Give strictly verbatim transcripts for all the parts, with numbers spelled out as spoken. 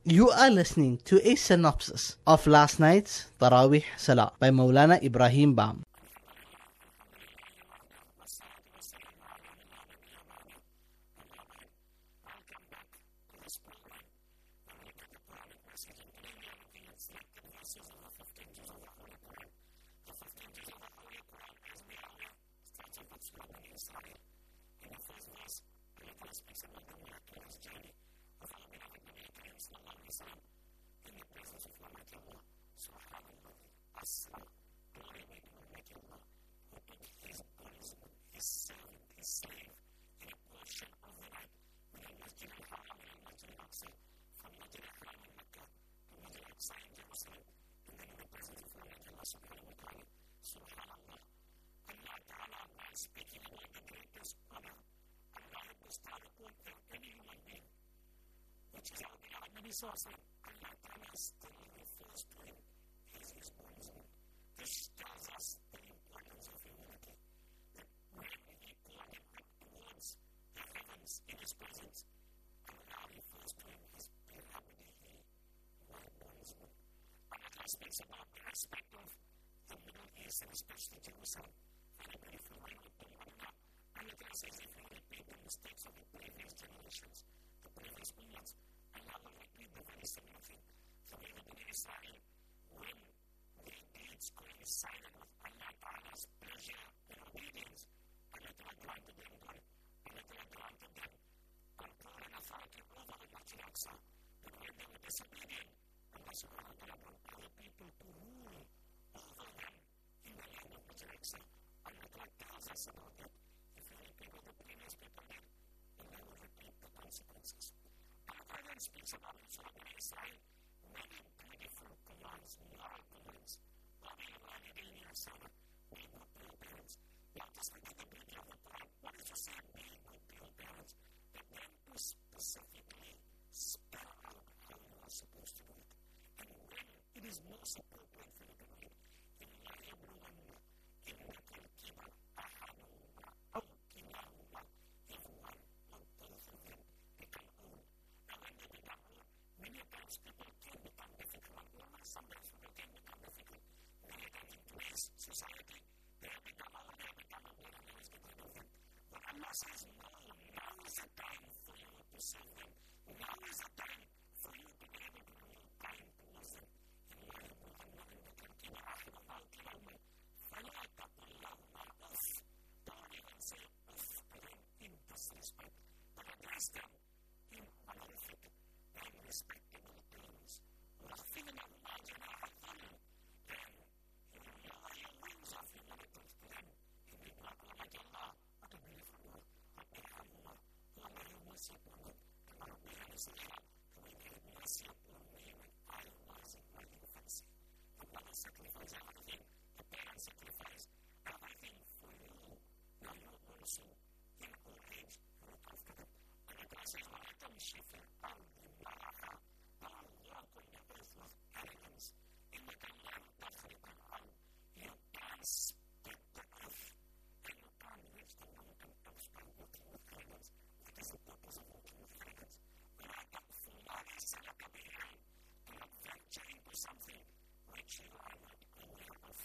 You are listening to a synopsis of last night's Tarawih Salah by Maulana Ibrahim Bam. This tells us the importance of humility. That when he called him up towards the heavens in his presence, and now he refers to him as Bihamdihi wa Nuzul. Another speaks about the aspect of the Middle East and especially Jerusalem. Very beautiful way of putting it up. And it says if you repeat the mistakes of the previous generations, the previous millions, Allah will repeat the very similar thing. So even in Israel, when the deeds coincided with Allah Ta'ala's pleasure and obedience, Allah Ta'ala granted them good. Allah Ta'ala granted them control and authority over the Masjid Al-Aqsa. But when they were disobedient, Allah Subhanahu wa Ta'ala brought other people to rule over them in the land of Masjid Al-Aqsa. Allah Ta'ala tells us about that. If you repeat what the previous people did, Allah will repeat the consequences. Allah then speaks about in Surah Al-Israel many beautiful commands, moral commands. وَبِالْوَالِدَيْنِ إِحْسَانًا. Be good to your parents. Not just look at the beauty of the Quran. What is to say be good to your parents? But then to specifically spell out how you are supposed to do it. And when it is most appropriate for you to do it. إِلَّا يَبْلُغَنَّ إِنَّكَ الْكِبَرَ أَحَدُهُمَا أَوْ كِلَاهُمَا. If one or both of them become old. And when they become old, many times people can become difficult. Sometimes people can become difficult. Many times in today's society, they have become old, they have become old, and let us get rid of them. But Allah says, no, now is the time for you to save them. Now is the time for you to be able to be kind towards them. إِنَّ يَبْلُغَنَّ إِنَّكَ الْكِبَرَ أَحَدُهُمَا أَوْ كِلَاهُمَا فَلَا تَقُل لَّهُمَا أُفٍّ. Don't even say uff to them in disrespect, but address them in honorific and respectable terms. وَخْفِضْ لَهُمَا جَنَاحَ الذُّلِّ. Then you will lower your wings of humility to them. You will not like Allah. What a beautiful word. رَبِّرْحَمْهُمَا. Oh Allah, have mercy upon them. كَمَا رَبَّيَانِي صَغِيرًا. Who will have mercy upon me when I was in my infancy. The mother sacrificed everything. The parents sacrificed everything for you. Now you also, in old age, you look after them. And the God says, وَلَا تَمْشِ فِي الْأَرْضِ مَرَحًا. Don't walk on the earth with arrogance. إِنَّكَ لَن تَخْرِقَ الْأَرْضَ. You can't split the earth. And you can't reach the mountain tops by walking with arrogance. What is the purpose of walking with arrogance? وَلَا تَقْفُ مَا لَيْسَ لَكَ بِهِ عِلْمٌ. Do not venture into something which you are not aware of.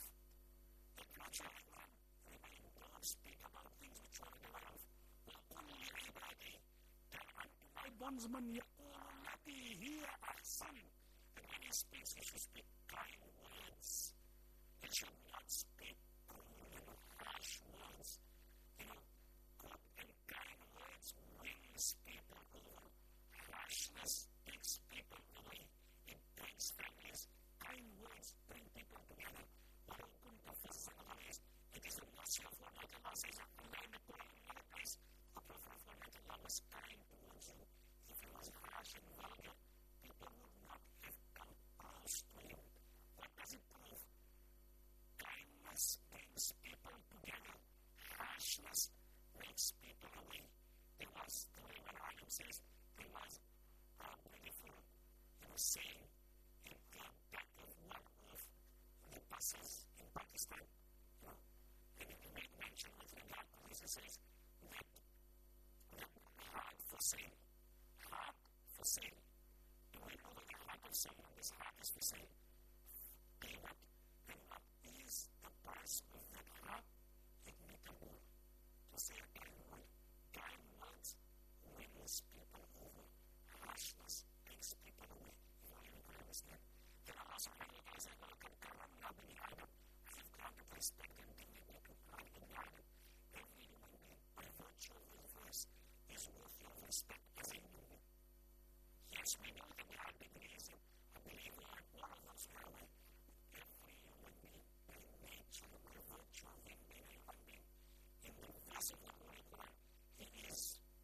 If not you are aware, remain. Don't speak about things which you are not aware of. وَقُلْ لِعِبَادِي. Tell unto my bondsman, يَقُولُ الَّتِي هِيَ أَحْسَنُ. And when he speaks, he should speak kind words. He should not speak cruel and harsh words. You know, good and kind words wins people over. Harshness takes people away. It breaks families. Kind words bring people together. وَلَوْ كُنْتَ فَظًّا غَلِيظًا. It is the mercy of Allah. Allah says, Allah in the Quran, in another place, the Prophet of Allah was kind towards you. If he was harsh and vulgar, people would not have come close to him. What does it prove? Kindness brings people together. Harshness makes people away. There was, the way when Alim says, there was a beautiful, you know, saying in the back of one of the buses in Pakistan. You know, and it made mention with regard to this. It says that the hard for sale, hard for sale. Do we know what the of saying in this hadith, we say, payment, and what is the price of that heart? Ignitable. To say anyway, kind words wins people over. Harshness takes people away. You know, you can understand. There are also many guys that look at Karamna Bini Adam. I've granted respect and dignity to Bini Adam. Every human being, by virtue of this verse, is worthy of respect as a human being. Yes, we know that we have degrees, and I believe we are one of those where we, every human being, by nature, by virtue of him being a human being, in the verse of the Holy Quran, he is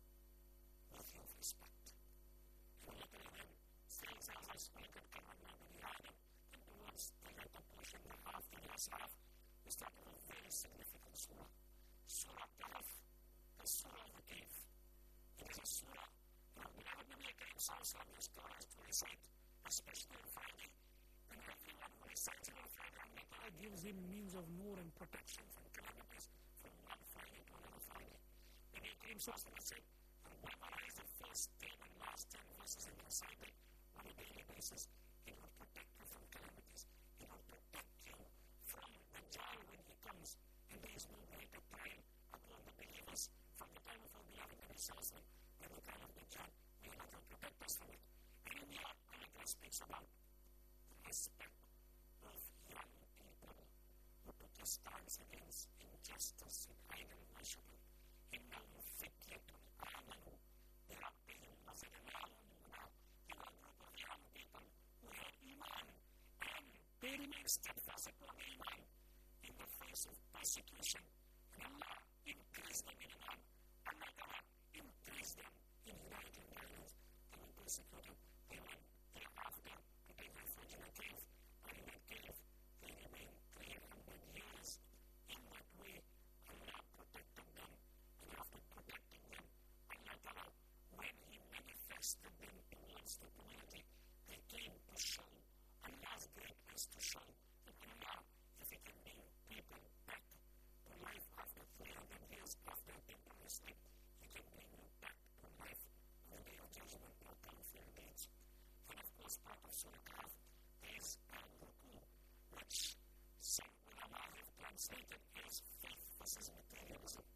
worthy of respect. And we look at him, says as I speak of Karamna Bini Adam, and towards the latter portion, the half, the last half, we start with a very significant surah. Surah Kahf, the surah of the cave. It is a surah. Now, whenever Nabi Karim Sallallahu Alaihi Wasallam used to recite, especially on Friday, and everyone who recites it on Friday, Allah gives him means of nur and protection from calamities from one Friday to another Friday. Nabi Karim Sallallahu Alaihi Wasallam said, and memorize the first ten and last ten verses and recite it on a daily basis. It will protect you from calamities. It will protect you from the Dajjal when he comes, and there is no greater trial upon the believers from the time of our beloved Nabi Sallallahu Alaihi Wasallam. And the kind of Dajjal, may Allah protect us from it. And in the ayah, Allah speaks about the respect of young people who took a stance against injustice and idol worshiping. إِنَّهُمْ فِتْيَةٌ آمَنُوا بِرَبِّهِمْ وَزِدْنَاهُمْ هُدًى. They were a group of young people who had Iman, and they remained steadfast upon Iman in the face of persecution. And Allah increased them in Iman. Allah Ta'ala increased them in hidayat and guidance. They were persecuted. They went thereafter to take refuge in a cave. And in that cave, they remained three hundred years. In that way, Allah protected them. And after protecting them, Allah Ta'ala, when He manifested them towards the community, they came to show Allah's greatness, to show that Allah, if He can bring people back to life after three hundred years after people asleep, He can bring you back to life on the day of judgment or come for your deeds. And of course, part of Surah Kahf is Al-Ruku, which some ulama have translated as faith versus materialism.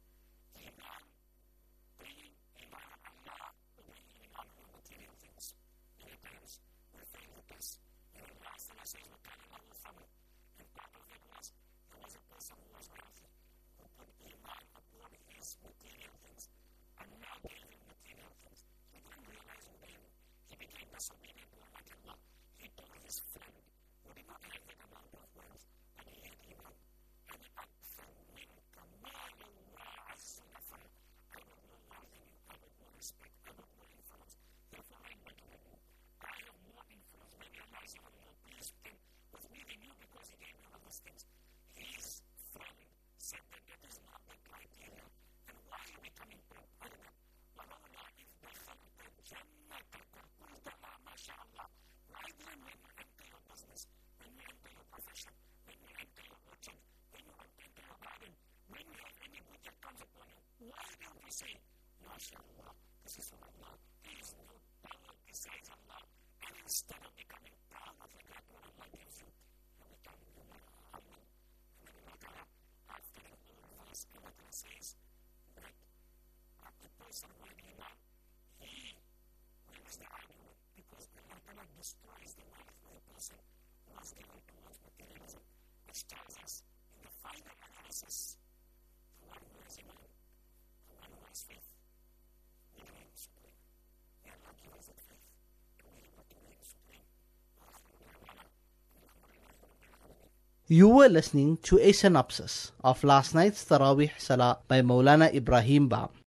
Iman, bringing Iman on Allah, or bringing Iman on material things. Many times we fail with this. And Allah says, وَكَانَ لَهُ ثَمَرٌ. And part of it was, there was a person who was wealthy, who put Iman upon his material things. Allah gave him material things. He didn't realize who gave him. He became disobedient to Allah. He told his friend, who did not have that amount of wealth, and he had Iman. And he أَكْثَرُ مِنْكَ مَالًا وَأَعَزُّ نَفَرًا. I would more wealth than you. I would more respect. I would more influence. Therefore, I'm better than you. I have more influence. Maybe Allah is even more pleased with him, with me than you, because he gave me all those things. His friend said that that is not the criteria. And why are we coming to Arna? وَلَوْلَا إِذْ دَخَلْتَ جَنَّتَكَ قُلْتَ لَا مَا شَاءَ اللَّهُ. Why then when you enter your business, when you enter your profession, when you enter your orchard, when you enter your garden, when you have any good that comes upon you, why don't you say, MashaAllah, this is from Allah, there is no power besides Allah. And instead of becoming proud of the God what Allah gives you, you become humble. And then Allah Ta'ala, after the whole verse, Allah Ta'ala says that the person who had Iman, he wins the argument, because Allah Ta'ala destroys the wealth of the person who was given towards materialism, which tells us in the final analysis, the one who has Iman, the one who has faith, will reign supreme. May Allah give us that faith to be able to reign supreme. You were listening to a synopsis of last night's Taraweeh Salah by Maulana Ibrahim Ba.